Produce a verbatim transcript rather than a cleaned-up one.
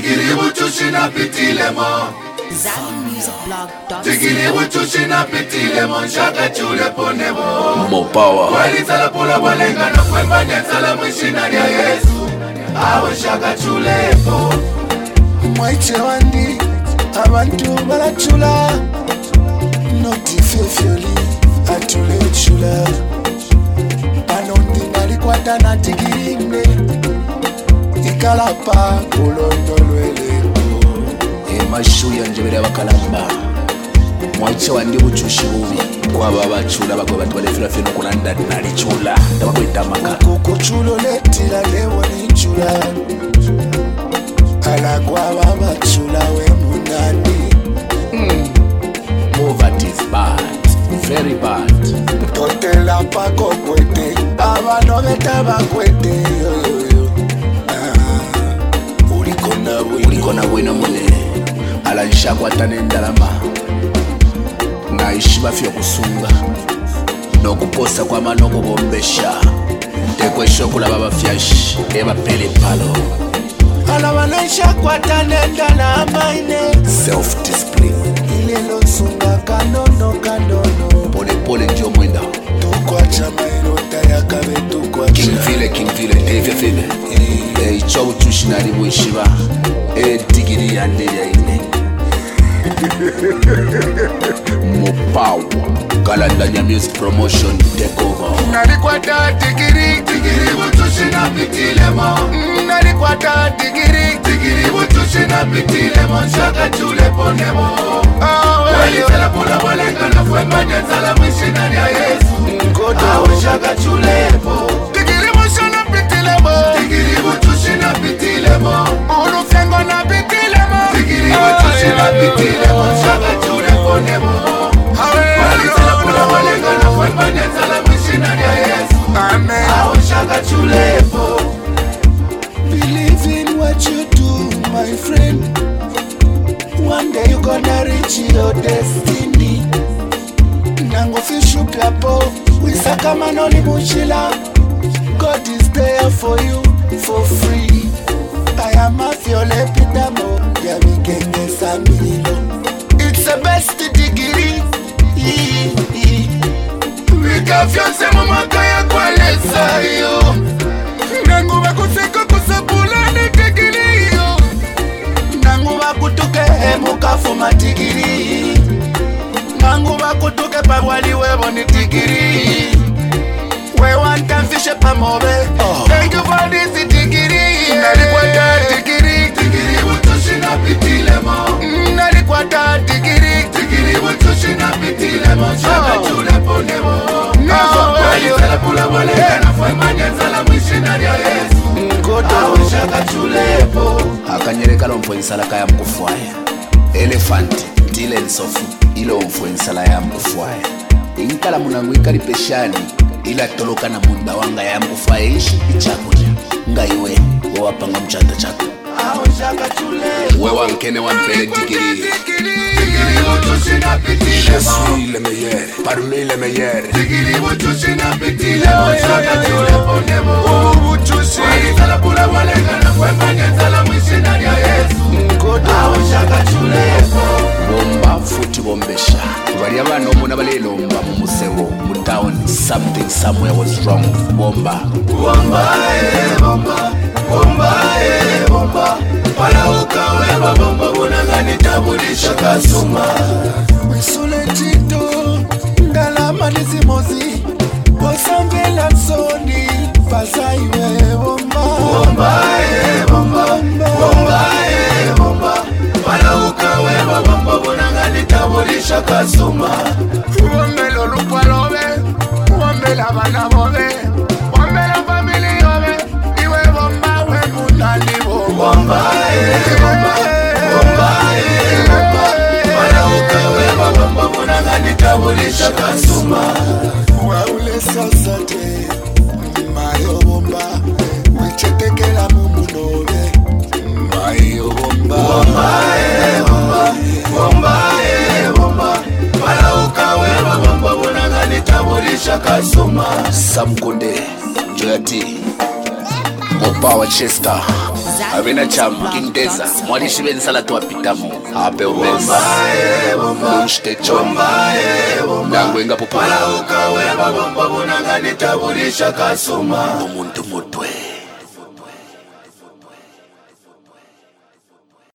Tigiri uchushina pitile mo Zami Music Blog. Tigiri uchushina pitile mo Shaka chule pone mo More power. Wali sala pula walenga na kwemba nyensala mwishinari ya Yesu Awe shaka chule po Mwaiche wandi abantu balachula Noti fefyoli atule chula Panondi nalikwata na tigiri mne Ikalapa kulondo lweleko Emashu yanjebere abakalamba Mwaiche wandi buchushi bubi Kwaba bachula bakwe batu balefira fino kulanda nali chula Tabakwita maka Kukuchulo letila lewo ni chula Ala kwaba bachula we munani mm. Poverty is bad, very bad. Totela pako kwete Abano betaba kwete yo yo yo ah, Ulikona wino Ulikona wino mune Ala nshakwa tane ndalama Naishi bafyo kusunga Nokuposa kwa manoko bombesha Tekwe shokula baba fyash Eba pele palo Ala wanaisha kwa tane ndalama ine Self-discipline Ilelo sunga kanono kanono Pole pole njo mwenda Tukwa chama ilota ya kabe tukwa King chama Vile, King Vile, Dave Vile Eh, chow tushinari wishiba Eh, digiri yande ya ine Mopawa Kalandanya Music Promotion Take over Nalikwata tigiri Tigiri uchushina pitile mo Nalikwata tigiri Tigiri uchushina pitile mo Shaka chule pone mo Wali sala pula walenga na kwemba nyensala mwishinari ya Yesu Awe shaka chule po Tigiri mushana pitile mo Tigiri uchushina pitile mo Ulufengo na pitile mo Tigiri uchushina pitile mo Shaka chule pone mo Wali sala pula walenga na kwemba nyensala mwishinari ya Yesu Amen. Awe shaka chule po Believe in what you do, my friend. One day you gonna reach your destiny. Nango fishu plapo, wisaka manoli muchila. God is there for you for free. I am a fiole pitamo, ya wikenge samilo. It's the best degree. Wika fyonse mumaka ya kwa lesa yo Nangu bakuseka kusapula ni tigiri yo Nangu bakutuke hemuka fuma tigiri Nangu bakutuke pagwali webo ni tigiri We want and fish pa mobe Thank you for this tigiri Nalikwata tigiri Tigiri utushina pitile mo Nalikwata tigiri Tigiri utushina pitile mo Shaka chule pone mo Wali sala pula walenga na fwema nyenzala mwishinari ya Yesu Awe shaka chule po Akanyereka lo mfwensala kaya mkufwaya Elephant, ndile nsofu ilo mfwensala ya mkufwaya Inkala munangu ikali peshani ila toloka na munda wanga ya mkufwaya ishi ichakuja Ngaiwe, wawapanga mchanda chako Awe shaka chule Wewa nkene wa mpele digiri Tigiri utushina pitile Je mo suis le meilleur, parmi les meilleurs Tigiri utushina pitile mo Shaka chule pone mo Wali sala pula walenga na kwemba nyenzala mwishinari ya Yesu Awe shaka chule po Bomba futi bombesha Bari abana omuna balelomba mu musebo mu town something somewhere was wrong bomba Bomba eh bomba Bomba eh bomba Wala ukaweba bomba Bunangani tabulisha kasuma Wisule chito Ngalama nizimozi Wasambela msoni Fasaiwe bomba Bomba eh bomba Bomba eh bomba Wala ukaweba bomba Bunangani tabulisha kasuma Wambelo lupalobe Wambela bana bobe Wambela famili yobe Iwe bomba we munani bomba Bomba eh bomba Bomba eh bomba Wala ukaweba bomba Bunangani tabulisha kasuma Waule sasate Mayo bomba Wichetekela mumunobe Mayo bomba Bomba eh bomba Bomba eh bomba Wala ukaweba bomba Bunangani tabulisha kasuma Sam Konde Joyati Mopawa Chester avena chama kinteza mwalishi bensala twapitamo ape ubeza lunstecho nangwenga popula ukaweba bomba bunanga nitabulisha kasuma umuntu muto